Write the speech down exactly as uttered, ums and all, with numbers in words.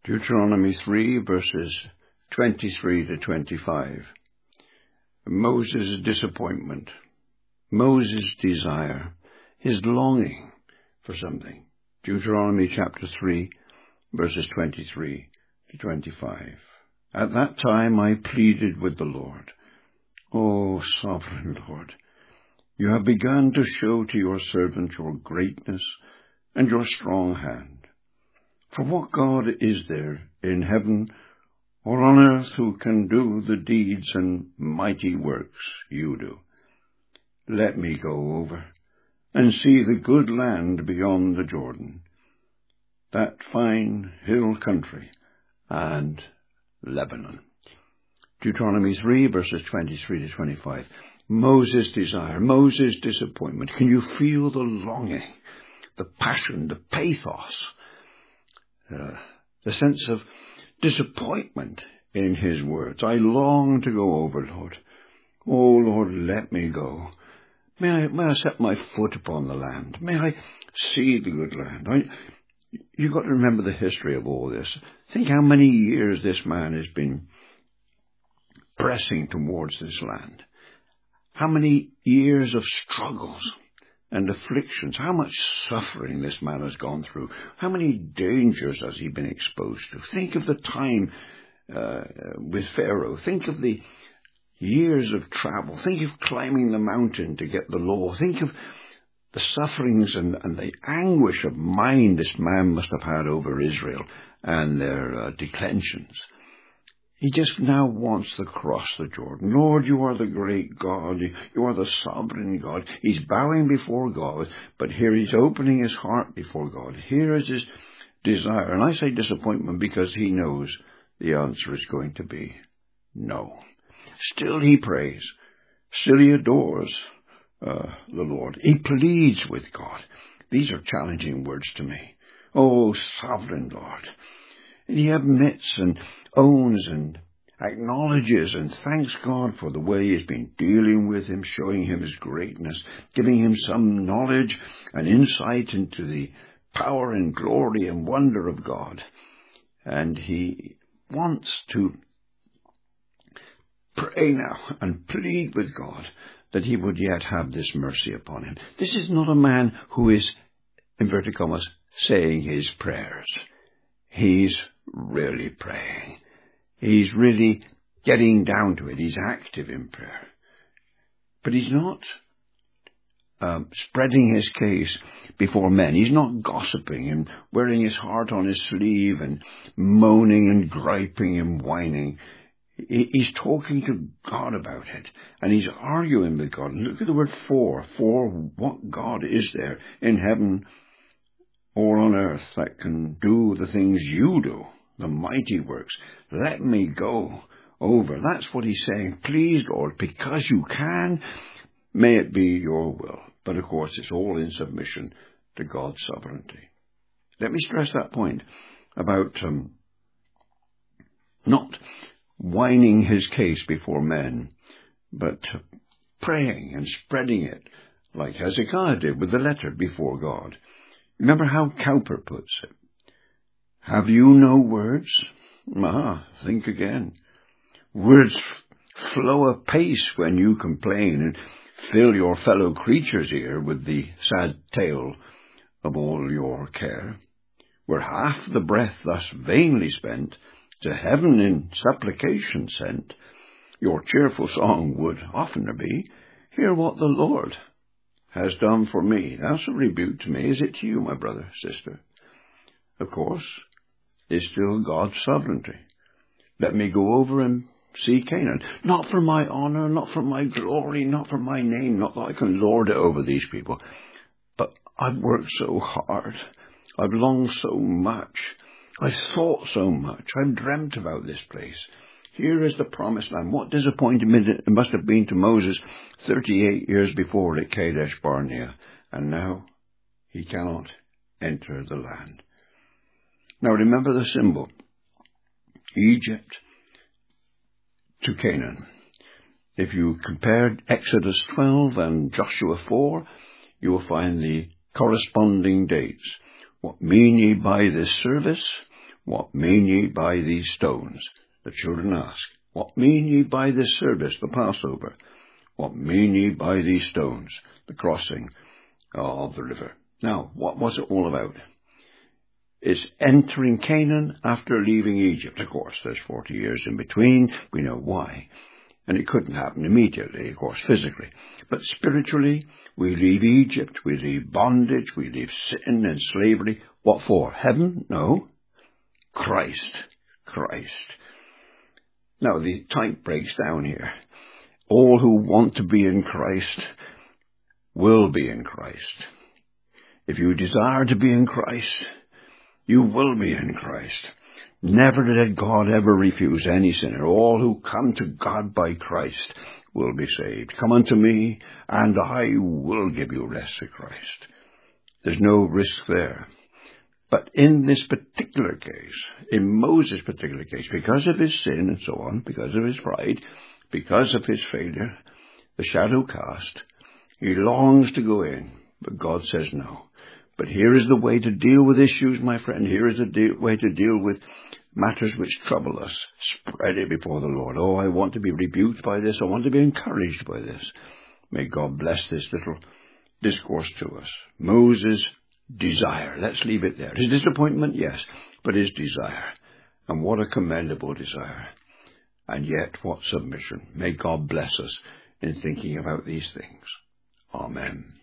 Deuteronomy three, verses twenty-three to twenty-five. Moses' disappointment, Moses' desire, his longing for something. Deuteronomy chapter three, verses twenty-three to twenty-five. At that time I pleaded with the Lord. O sovereign Lord, you have begun to show to your servant your greatness and your strong hand. For what God is there in heaven or on earth who can do the deeds and mighty works you do? Let me go over and see the good land beyond the Jordan, that fine hill country and Lebanon. Deuteronomy three, verses twenty-three to twenty-five. Moses' desire, Moses' disappointment. Can you feel the longing, the passion, the pathos, uh, the sense of disappointment in his words? I long to go over, Lord. Oh, Lord, let me go. May I, may I set my foot upon the land? May I see the good land? I, you've got to remember the history of all this. Think how many years this man has been pressing towards this land. How many years of struggles and afflictions. How much suffering this man has gone through. How many dangers has he been exposed to. Think of the time uh, with Pharaoh. Think of the years of travel. Think of climbing the mountain to get the law. Think of the sufferings and, and the anguish of mind this man must have had over Israel and their uh, declensions. He just now wants to cross the Jordan. Lord, you are the great God. You are the sovereign God. He's bowing before God, but here he's opening his heart before God. Here is his desire. And I say disappointment because he knows the answer is going to be no. Still he prays. Still he adores uh, the Lord. He pleads with God. These are challenging words to me. Oh, sovereign Lord. And he admits and owns and acknowledges and thanks God for the way he's been dealing with him, showing him his greatness, giving him some knowledge and insight into the power and glory and wonder of God. And he wants to pray now and plead with God that he would yet have this mercy upon him. This is not a man who is, inverted commas, saying his prayers. He's really praying. He's really getting down to it. He's active in prayer. But he's not um, spreading his case before men. He's not gossiping and wearing his heart on his sleeve and moaning and griping and whining. He's talking to God about it, and he's arguing with God. And look at the word for. For what God is there in heaven or on earth that can do the things you do, the mighty works? Let me go over. That's what he's saying. Please, Lord, because you can, may it be your will. But of course, it's all in submission to God's sovereignty. Let me stress that point about um, not whining his case before men, but praying and spreading it like Hezekiah did with the letter before God. Remember how Cowper puts it. Have you no words? Ah, think again. Words f- flow apace when you complain and fill your fellow creature's ear with the sad tale of all your care. Were half the breath thus vainly spent, to heaven in supplication sent, your cheerful song would oftener be, hear what the Lord has done for me. That's a rebuke to me. Is it to you, my brother, sister? Of course, it's still God's sovereignty. Let me go over and see Canaan. Not for my honor, not for my glory, not for my name, not that I can lord it over these people. But I've worked so hard. I've longed so much. I've thought so much. I've dreamt about this place. Here is the promised land. What disappointment it must have been to Moses thirty-eight years before at Kadesh Barnea. And now he cannot enter the land. Now remember the symbol. Egypt to Canaan. If you compared Exodus twelve and Joshua four, you will find the corresponding dates. What mean ye by this service? What mean ye by these stones? The children ask. What mean ye by this service, the Passover? What mean ye by these stones, the crossing of the river? Now, what was it all about? It's entering Canaan after leaving Egypt. Of course, there's forty years in between. We know why. And it couldn't happen immediately, of course, physically. But spiritually, we leave Egypt, we leave bondage, we leave sin and slavery. What for? Heaven? No. Christ. Christ. Now, the type breaks down here. All who want to be in Christ will be in Christ. If you desire to be in Christ, you will be in Christ. Never did God ever refuse any sinner. All who come to God by Christ will be saved. Come unto me, and I will give you rest, said Christ. There's no risk there. But in this particular case, in Moses' particular case, because of his sin and so on, because of his pride, because of his failure, the shadow cast, he longs to go in, but God says no. But here is the way to deal with issues, my friend. Here is the de- way to deal with matters which trouble us. Spread it before the Lord. Oh, I want to be rebuked by this. I want to be encouraged by this. May God bless this little discourse to us. Moses' desire. Let's leave it there. His disappointment, yes, but his desire. And what a commendable desire. And yet, what submission. May God bless us in thinking about these things. Amen.